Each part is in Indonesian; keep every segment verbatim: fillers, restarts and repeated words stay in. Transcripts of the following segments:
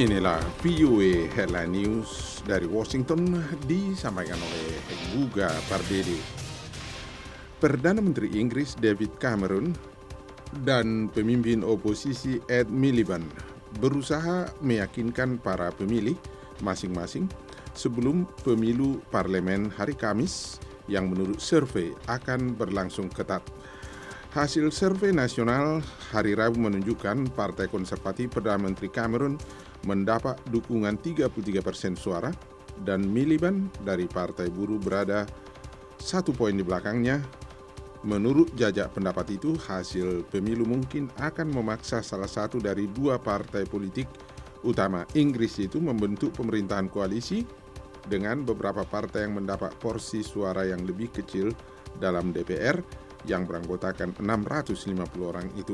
Inilah V O A Headline News dari Washington disampaikan oleh Guga Pardede. Perdana Menteri Inggris David Cameron dan pemimpin oposisi Ed Miliband berusaha meyakinkan para pemilih masing-masing sebelum pemilu parlemen hari Kamis yang menurut survei akan berlangsung ketat. Hasil survei nasional hari Rabu menunjukkan Partai Konservatif Perdana Menteri Cameron mendapat dukungan tiga puluh tiga persen suara dan Miliband dari Partai Buruh berada satu poin di belakangnya. Menurut jajak pendapat itu, hasil pemilu mungkin akan memaksa salah satu dari dua partai politik utama Inggris itu membentuk pemerintahan koalisi dengan beberapa partai yang mendapat porsi suara yang lebih kecil dalam D P R yang beranggotakan enam ratus lima puluh orang itu.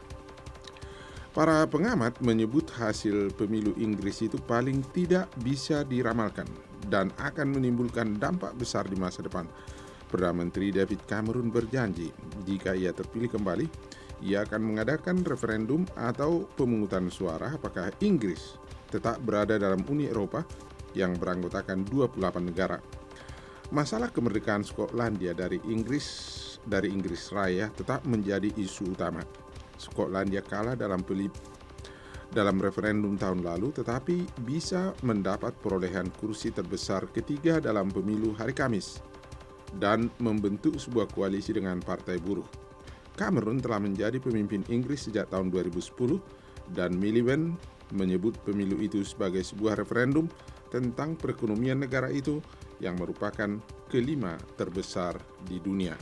Para pengamat menyebut hasil pemilu Inggris itu paling tidak bisa diramalkan dan akan menimbulkan dampak besar di masa depan. Perdana Menteri David Cameron berjanji jika ia terpilih kembali, ia akan mengadakan referendum atau pemungutan suara apakah Inggris tetap berada dalam Uni Eropa yang beranggotakan dua puluh delapan negara. Masalah kemerdekaan Skotlandia dari Inggris dari Inggris Raya tetap menjadi isu utama. Skotlandia kalah dalam peli, dalam referendum tahun lalu tetapi bisa mendapat perolehan kursi terbesar ketiga dalam pemilu hari Kamis dan membentuk sebuah koalisi dengan Partai Buruh. Cameron telah menjadi pemimpin Inggris sejak tahun dua ribu sepuluh dan Miliband menyebut pemilu itu sebagai sebuah referendum tentang perekonomian negara itu yang merupakan kelima terbesar di dunia.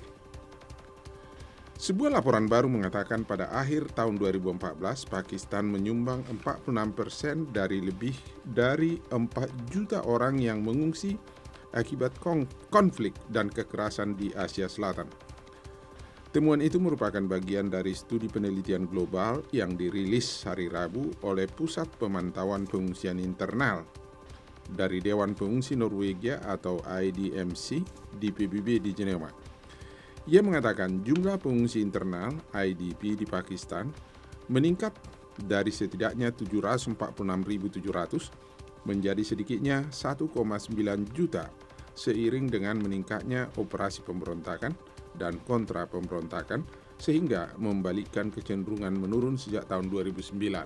Sebuah laporan baru mengatakan pada akhir tahun dua ribu empat belas, Pakistan menyumbang empat puluh enam persen dari lebih dari empat juta orang yang mengungsi akibat konflik dan kekerasan di Asia Selatan. Temuan itu merupakan bagian dari studi penelitian global yang dirilis hari Rabu oleh Pusat Pemantauan Pengungsian Internal dari Dewan Pengungsi Norwegia atau I D M C di P B B di Jenewa. Ia mengatakan jumlah pengungsi internal I D P di Pakistan meningkat dari setidaknya tujuh ratus empat puluh enam ribu tujuh ratus menjadi sedikitnya satu koma sembilan juta seiring dengan meningkatnya operasi pemberontakan dan kontra pemberontakan sehingga membalikkan kecenderungan menurun sejak tahun dua ribu sembilan.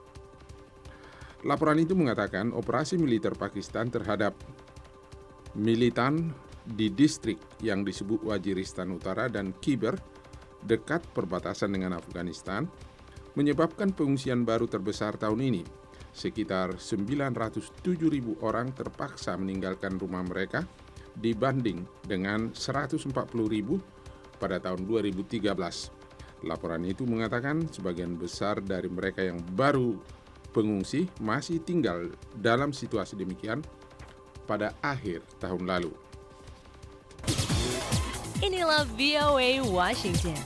Laporan itu mengatakan operasi militer Pakistan terhadap militan di distrik yang disebut Waziristan Utara dan Khyber dekat perbatasan dengan Afghanistan menyebabkan pengungsian baru terbesar tahun ini. Sekitar sembilan ratus tujuh ribu orang terpaksa meninggalkan rumah mereka dibanding dengan seratus empat puluh ribu pada tahun dua ribu tiga belas. Laporan itu mengatakan sebagian besar dari mereka yang baru pengungsi masih tinggal dalam situasi demikian pada akhir tahun lalu. Inilah V O A Washington.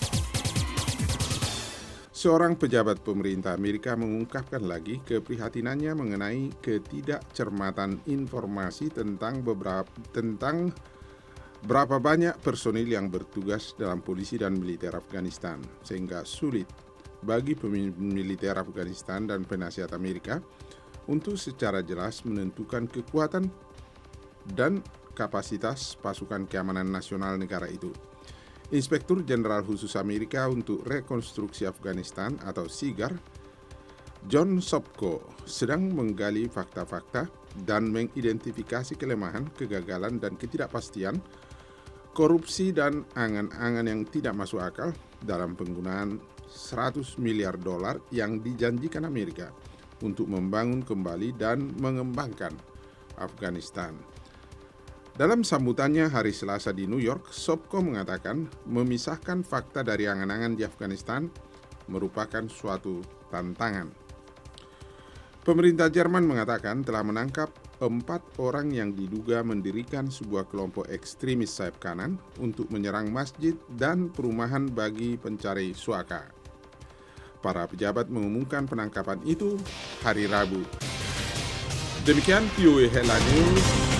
Seorang pejabat pemerintah Amerika mengungkapkan lagi keprihatinannya mengenai ketidakcermatan informasi tentang beberapa tentang berapa banyak personil yang bertugas dalam polisi dan militer Afghanistan, sehingga sulit bagi pemimpin militer Afghanistan dan penasihat Amerika untuk secara jelas menentukan kekuatan dan kapasitas pasukan keamanan nasional negara itu. Inspektur Jenderal Khusus Amerika untuk Rekonstruksi Afghanistan atau SIGAR, John Sopko, sedang menggali fakta-fakta dan mengidentifikasi kelemahan, kegagalan, dan ketidakpastian, korupsi dan angan-angan yang tidak masuk akal dalam penggunaan seratus miliar dolar yang dijanjikan Amerika untuk membangun kembali dan mengembangkan Afghanistan. Dalam sambutannya hari Selasa di New York, Sopko mengatakan memisahkan fakta dari angan-angan di Afghanistan merupakan suatu tantangan. Pemerintah Jerman mengatakan telah menangkap empat orang yang diduga mendirikan sebuah kelompok ekstremis sayap kanan untuk menyerang masjid dan perumahan bagi pencari suaka. Para pejabat mengumumkan penangkapan itu hari Rabu. Demikian V O A Headline News.